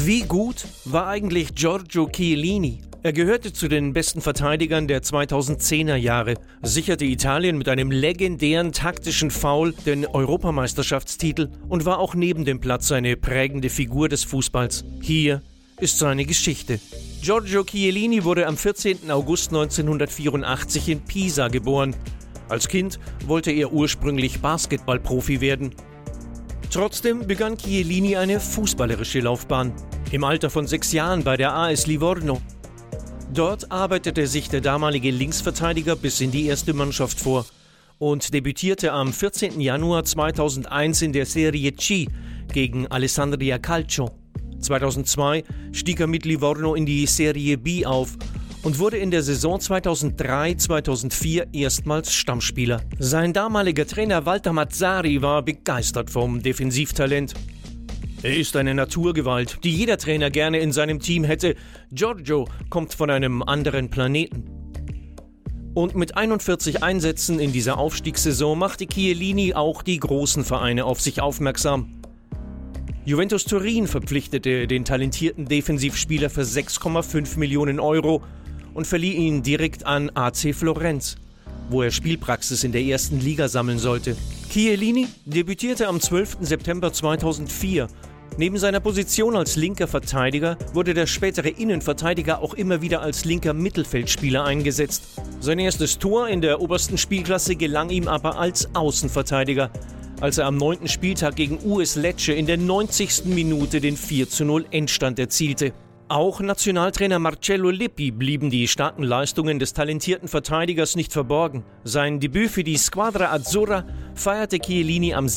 Wie gut war eigentlich Giorgio Chiellini? Er gehörte zu den besten Verteidigern der 2010er Jahre, sicherte Italien mit einem legendären taktischen Foul den Europameisterschaftstitel und war auch neben dem Platz eine prägende Figur des Fußballs. Hier ist seine Geschichte. Giorgio Chiellini wurde am 14. August 1984 in Pisa geboren. Als Kind wollte er ursprünglich Basketballprofi werden. Trotzdem begann Chiellini eine fußballerische Laufbahn. Im Alter von 6 Jahren bei der AS Livorno. Dort arbeitete sich der damalige Linksverteidiger bis in die erste Mannschaft vor und debütierte am 14. Januar 2001 in der Serie C gegen Alessandria Calcio. 2002 stieg er mit Livorno in die Serie B auf und wurde in der Saison 2003/2004 erstmals Stammspieler. Sein damaliger Trainer Walter Mazzari war begeistert vom Defensivtalent. Er ist eine Naturgewalt, die jeder Trainer gerne in seinem Team hätte. Giorgio kommt von einem anderen Planeten. Und mit 41 Einsätzen in dieser Aufstiegssaison machte Chiellini auch die großen Vereine auf sich aufmerksam. Juventus Turin verpflichtete den talentierten Defensivspieler für 6,5 Millionen Euro und verlieh ihn direkt an AC Florenz, wo er Spielpraxis in der ersten Liga sammeln sollte. Chiellini debütierte am 12. September 2004. Neben seiner Position als linker Verteidiger wurde der spätere Innenverteidiger auch immer wieder als linker Mittelfeldspieler eingesetzt. Sein erstes Tor in der obersten Spielklasse gelang ihm aber als Außenverteidiger, als er am 9. Spieltag gegen US Lecce in der 90. Minute den 4:0 Endstand erzielte. Auch Nationaltrainer Marcello Lippi blieben die starken Leistungen des talentierten Verteidigers nicht verborgen. Sein Debüt für die Squadra Azzurra feierte Chiellini am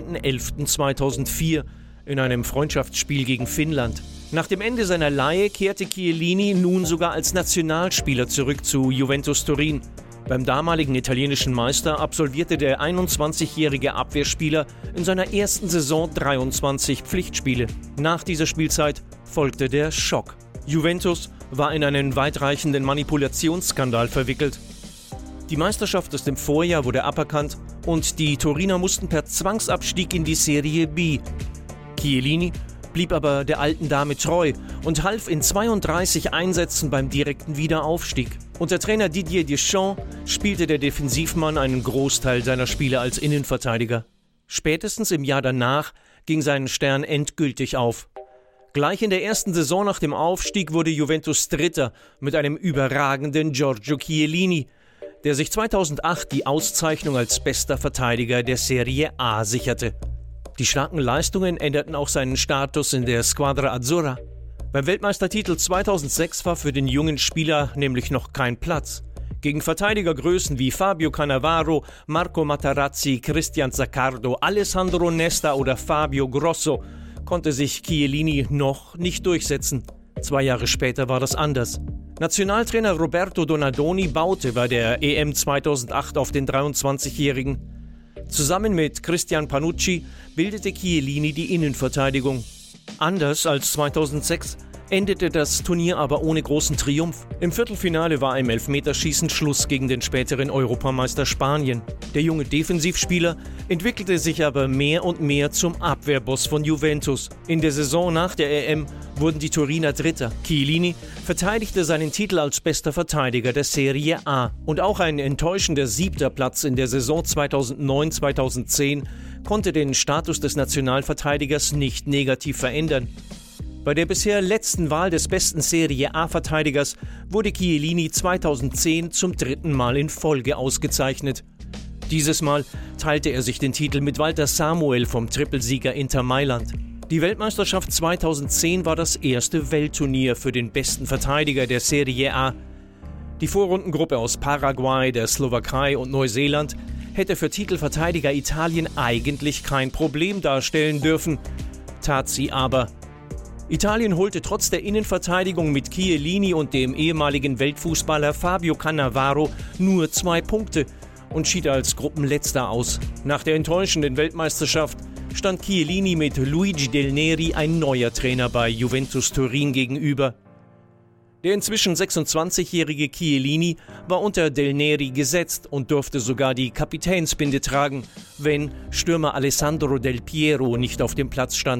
17.11.2004 in einem Freundschaftsspiel gegen Finnland. Nach dem Ende seiner Leihe kehrte Chiellini nun sogar als Nationalspieler zurück zu Juventus Turin. Beim damaligen italienischen Meister absolvierte der 21-jährige Abwehrspieler in seiner ersten Saison 23 Pflichtspiele. Nach dieser Spielzeit folgte der Schock. Juventus war in einen weitreichenden Manipulationsskandal verwickelt. Die Meisterschaft aus dem Vorjahr wurde aberkannt und die Turiner mussten per Zwangsabstieg in die Serie B. Chiellini blieb aber der alten Dame treu und half in 32 Einsätzen beim direkten Wiederaufstieg. Unter Trainer Didier Deschamps spielte der Defensivmann einen Großteil seiner Spiele als Innenverteidiger. Spätestens im Jahr danach ging sein Stern endgültig auf. Gleich in der ersten Saison nach dem Aufstieg wurde Juventus Dritter mit einem überragenden Giorgio Chiellini, der sich 2008 die Auszeichnung als bester Verteidiger der Serie A sicherte. Die starken Leistungen änderten auch seinen Status in der Squadra Azzurra. Beim Weltmeistertitel 2006 war für den jungen Spieler nämlich noch kein Platz. Gegen Verteidigergrößen wie Fabio Cannavaro, Marco Materazzi, Cristian Zaccardo, Alessandro Nesta oder Fabio Grosso konnte sich Chiellini noch nicht durchsetzen. 2 Jahre später war das anders. Nationaltrainer Roberto Donadoni baute bei der EM 2008 auf den 23-Jährigen. Zusammen mit Cristian Panucci bildete Chiellini die Innenverteidigung. Anders als 2006 endete das Turnier aber ohne großen Triumph. Im Viertelfinale war im Elfmeterschießen Schluss gegen den späteren Europameister Spanien. Der junge Defensivspieler entwickelte sich aber mehr und mehr zum Abwehrboss von Juventus. In der Saison nach der EM wurden die Turiner Dritter. Chiellini verteidigte seinen Titel als bester Verteidiger der Serie A. Und auch ein enttäuschender 7. Platz in der Saison 2009/2010 konnte den Status des Nationalverteidigers nicht negativ verändern. Bei der bisher letzten Wahl des besten Serie A-Verteidigers wurde Chiellini 2010 zum 3. Mal in Folge ausgezeichnet. Dieses Mal teilte er sich den Titel mit Walter Samuel vom Trippelsieger Inter Mailand. Die Weltmeisterschaft 2010 war das erste Weltturnier für den besten Verteidiger der Serie A. Die Vorrundengruppe aus Paraguay, der Slowakei und Neuseeland hätte für Titelverteidiger Italien eigentlich kein Problem darstellen dürfen, tat sie aber. Italien holte trotz der Innenverteidigung mit Chiellini und dem ehemaligen Weltfußballer Fabio Cannavaro nur 2 Punkte und schied als Gruppenletzter aus. Nach der enttäuschenden Weltmeisterschaft stand Chiellini mit Luigi Del Neri ein neuer Trainer bei Juventus Turin gegenüber. Der inzwischen 26-jährige Chiellini war unter Del Neri gesetzt und durfte sogar die Kapitänsbinde tragen, wenn Stürmer Alessandro Del Piero nicht auf dem Platz stand.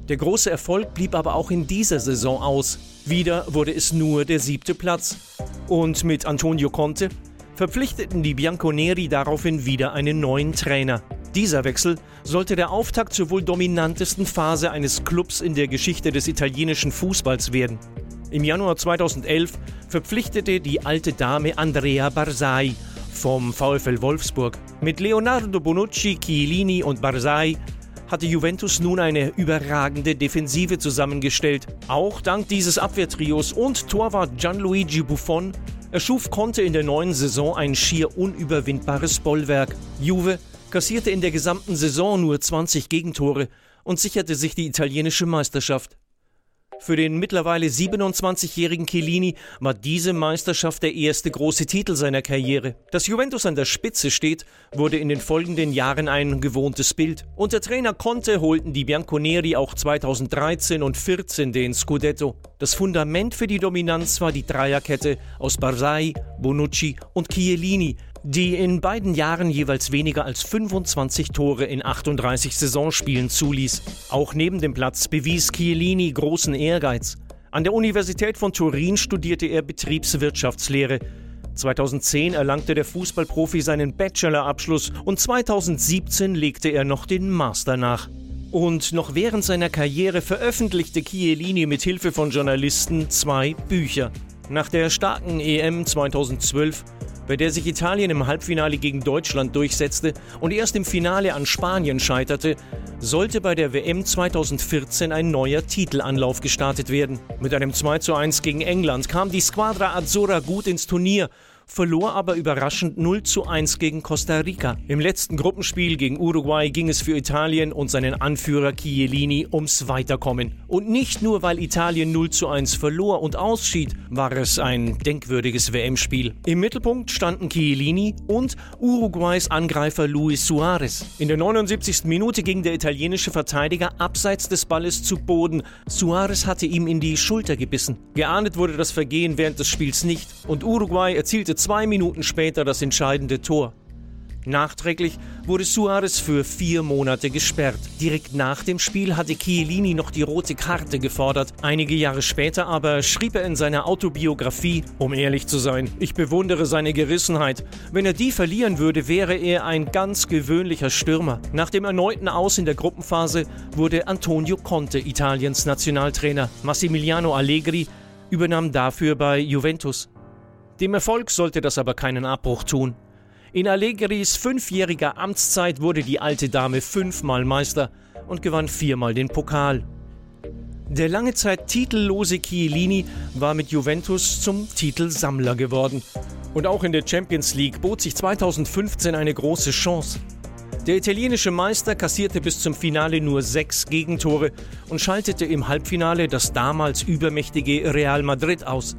Der große Erfolg blieb aber auch in dieser Saison aus. Wieder wurde es nur der 7. Platz. Und mit Antonio Conte verpflichteten die Bianconeri daraufhin wieder einen neuen Trainer. Dieser Wechsel sollte der Auftakt zur wohl dominantesten Phase eines Clubs in der Geschichte des italienischen Fußballs werden. Im Januar 2011 verpflichtete die alte Dame Andrea Barzai vom VfL Wolfsburg. Mit Leonardo Bonucci, Chiellini und Barzai hatte Juventus nun eine überragende Defensive zusammengestellt. Auch dank dieses Abwehrtrios und Torwart Gianluigi Buffon erschuf Conte in der neuen Saison ein schier unüberwindbares Bollwerk. Juve kassierte in der gesamten Saison nur 20 Gegentore und sicherte sich die italienische Meisterschaft. Für den mittlerweile 27-jährigen Chiellini war diese Meisterschaft der erste große Titel seiner Karriere. Dass Juventus an der Spitze steht, wurde in den folgenden Jahren ein gewohntes Bild. Unter Trainer Conte holten die Bianconeri auch 2013 und 2014 den Scudetto. Das Fundament für die Dominanz war die Dreierkette aus Barzai, Bonucci und Chiellini, die in beiden Jahren jeweils weniger als 25 Tore in 38 Saisonspielen zuließ. Auch neben dem Platz bewies Chiellini großen Ehrgeiz. An der Universität von Turin studierte er Betriebswirtschaftslehre. 2010 erlangte der Fußballprofi seinen Bachelorabschluss und 2017 legte er noch den Master nach. Und noch während seiner Karriere veröffentlichte Chiellini mit Hilfe von Journalisten 2 Bücher. Nach der starken EM 2012, bei der sich Italien im Halbfinale gegen Deutschland durchsetzte und erst im Finale an Spanien scheiterte, sollte bei der WM 2014 ein neuer Titelanlauf gestartet werden. Mit einem 2:1 gegen England kam die Squadra Azzurra gut ins Turnier, verlor aber überraschend 0:1 gegen Costa Rica. Im letzten Gruppenspiel gegen Uruguay ging es für Italien und seinen Anführer Chiellini ums Weiterkommen. Und nicht nur, weil Italien 0:1 verlor und ausschied, war es ein denkwürdiges WM-Spiel. Im Mittelpunkt standen Chiellini und Uruguays Angreifer Luis Suarez. In der 79. Minute ging der italienische Verteidiger abseits des Balles zu Boden. Suarez hatte ihm in die Schulter gebissen. Geahndet wurde das Vergehen während des Spiels nicht und Uruguay erzielte 2 Minuten später das entscheidende Tor. Nachträglich wurde Suarez für 4 Monate gesperrt. Direkt nach dem Spiel hatte Chiellini noch die rote Karte gefordert. Einige Jahre später aber schrieb er in seiner Autobiografie: Um ehrlich zu sein, ich bewundere seine Gerissenheit. Wenn er die verlieren würde, wäre er ein ganz gewöhnlicher Stürmer. Nach dem erneuten Aus in der Gruppenphase wurde Antonio Conte Italiens Nationaltrainer. Massimiliano Allegri übernahm dafür bei Juventus. Dem Erfolg sollte das aber keinen Abbruch tun. In Allegris 5-jähriger Amtszeit wurde die alte Dame 5-mal Meister und gewann 4-mal den Pokal. Der lange Zeit titellose Chiellini war mit Juventus zum Titelsammler geworden. Und auch in der Champions League bot sich 2015 eine große Chance. Der italienische Meister kassierte bis zum Finale nur 6 Gegentore und schaltete im Halbfinale das damals übermächtige Real Madrid aus.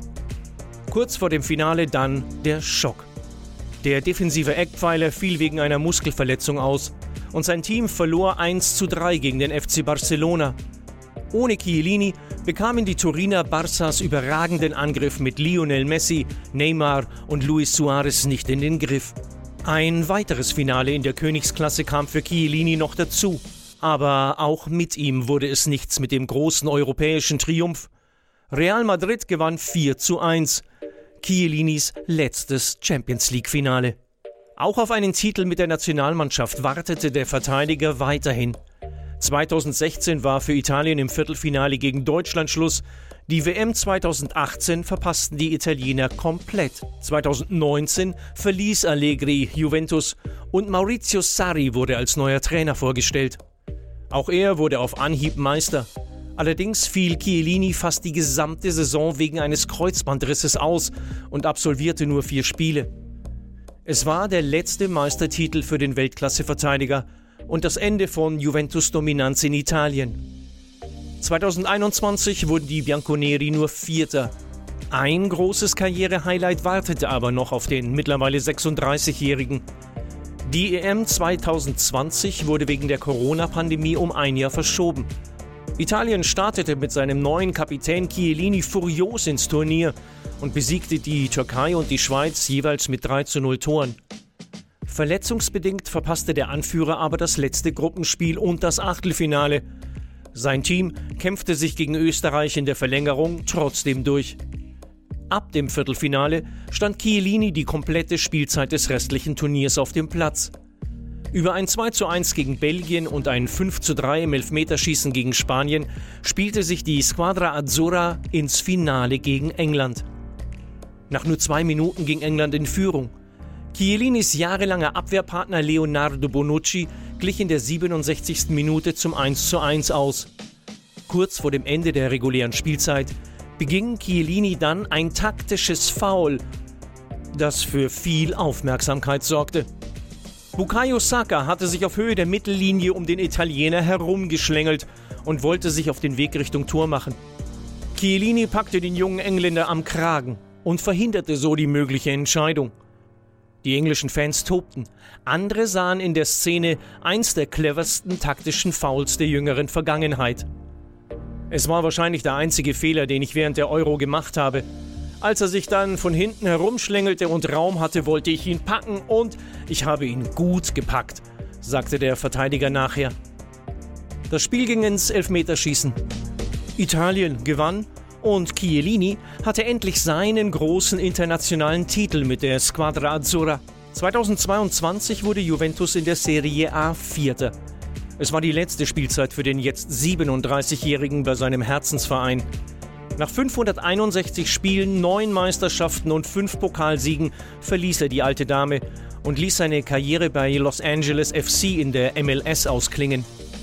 Kurz vor dem Finale dann der Schock. Der defensive Eckpfeiler fiel wegen einer Muskelverletzung aus und sein Team verlor 1:3 gegen den FC Barcelona. Ohne Chiellini bekamen die Turiner Barças überragenden Angriff mit Lionel Messi, Neymar und Luis Suarez nicht in den Griff. Ein weiteres Finale in der Königsklasse kam für Chiellini noch dazu. Aber auch mit ihm wurde es nichts mit dem großen europäischen Triumph. Real Madrid gewann 4:1. Chiellinis letztes Champions-League-Finale. Auch auf einen Titel mit der Nationalmannschaft wartete der Verteidiger weiterhin. 2016 war für Italien im Viertelfinale gegen Deutschland Schluss. Die WM 2018 verpassten die Italiener komplett. 2019 verließ Allegri Juventus und Maurizio Sarri wurde als neuer Trainer vorgestellt. Auch er wurde auf Anhieb Meister. Allerdings fiel Chiellini fast die gesamte Saison wegen eines Kreuzbandrisses aus und absolvierte nur 4 Spiele. Es war der letzte Meistertitel für den Weltklasse-Verteidiger und das Ende von Juventus' Dominanz in Italien. 2021 wurden die Bianconeri nur Vierter. Ein großes Karriere-Highlight wartete aber noch auf den mittlerweile 36-Jährigen. Die EM 2020 wurde wegen der Corona-Pandemie um 1 Jahr verschoben. Italien startete mit seinem neuen Kapitän Chiellini furios ins Turnier und besiegte die Türkei und die Schweiz jeweils mit 3:0 Toren. Verletzungsbedingt verpasste der Anführer aber das letzte Gruppenspiel und das Achtelfinale. Sein Team kämpfte sich gegen Österreich in der Verlängerung trotzdem durch. Ab dem Viertelfinale stand Chiellini die komplette Spielzeit des restlichen Turniers auf dem Platz. Über ein 2:1 gegen Belgien und ein 5:3 im Elfmeterschießen gegen Spanien spielte sich die Squadra Azzurra ins Finale gegen England. Nach nur 2 Minuten ging England in Führung. Chiellinis jahrelanger Abwehrpartner Leonardo Bonucci glich in der 67. Minute zum 1:1 aus. Kurz vor dem Ende der regulären Spielzeit beging Chiellini dann ein taktisches Foul, das für viel Aufmerksamkeit sorgte. Bukayo Saka hatte sich auf Höhe der Mittellinie um den Italiener herumgeschlängelt und wollte sich auf den Weg Richtung Tor machen. Chiellini packte den jungen Engländer am Kragen und verhinderte so die mögliche Entscheidung. Die englischen Fans tobten. Andere sahen in der Szene eins der cleversten taktischen Fouls der jüngeren Vergangenheit. Es war wahrscheinlich der einzige Fehler, den ich während der Euro gemacht habe. Als er sich dann von hinten herumschlängelte und Raum hatte, wollte ich ihn packen und ich habe ihn gut gepackt, sagte der Verteidiger nachher. Das Spiel ging ins Elfmeterschießen. Italien gewann und Chiellini hatte endlich seinen großen internationalen Titel mit der Squadra Azzurra. 2022 wurde Juventus in der Serie A Vierter. Es war die letzte Spielzeit für den jetzt 37-Jährigen bei seinem Herzensverein. Nach 561 Spielen, 9 Meisterschaften und 5 Pokalsiegen verließ er die alte Dame und ließ seine Karriere bei Los Angeles FC in der MLS ausklingen.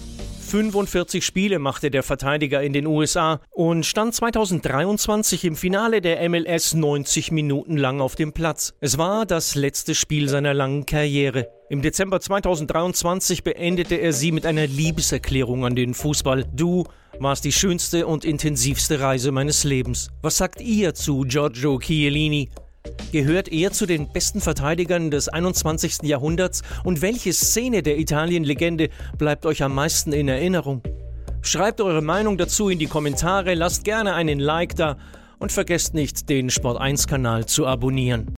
45 Spiele machte der Verteidiger in den USA und stand 2023 im Finale der MLS 90 Minuten lang auf dem Platz. Es war das letzte Spiel seiner langen Karriere. Im Dezember 2023 beendete er sie mit einer Liebeserklärung an den Fußball. Du warst die schönste und intensivste Reise meines Lebens. Was sagt ihr zu Giorgio Chiellini? Gehört er zu den besten Verteidigern des 21. Jahrhunderts? Und welche Szene der Italien-Legende bleibt euch am meisten in Erinnerung? Schreibt eure Meinung dazu in die Kommentare, lasst gerne einen Like da und vergesst nicht, den Sport1-Kanal zu abonnieren.